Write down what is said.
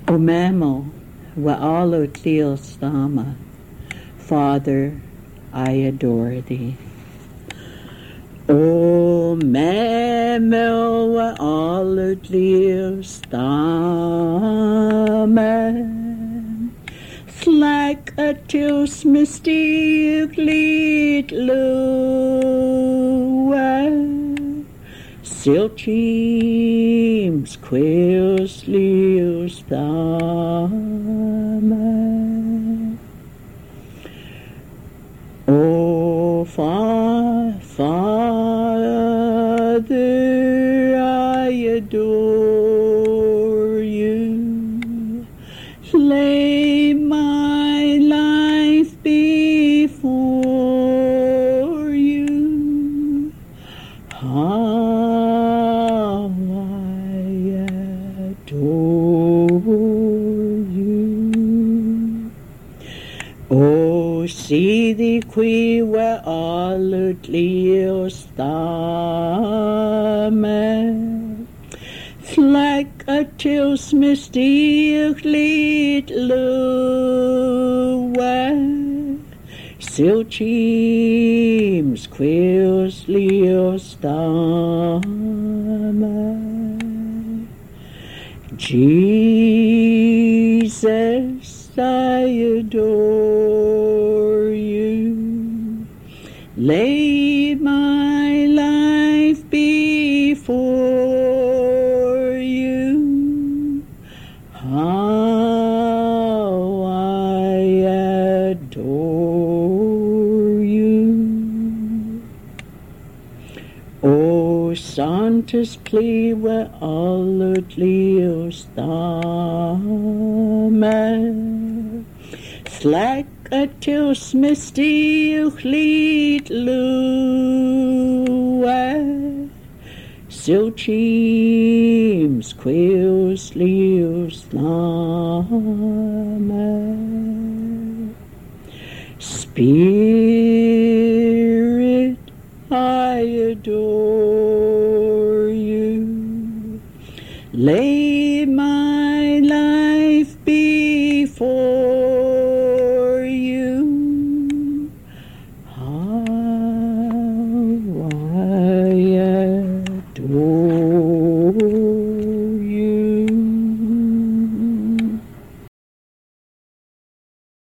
O Mamo, wa'alo Tliostama, Father, I adore thee. O Mamo, wa'alo Tliostama, like a tis mystic lit lua, silchims queos lios thama. O Father, I adore you. Lay my life before you. How I adore you. O see thee qui we alutliostame, like a tis mystic lit lua, silchims queos liostame. Jesus, I adore you. Lay my life before you. How I adore you. O Sanctus plive alutliostame, slack a tis mystic lit lua, silchims queos liostame. Spirit, I adore you. Lay my life before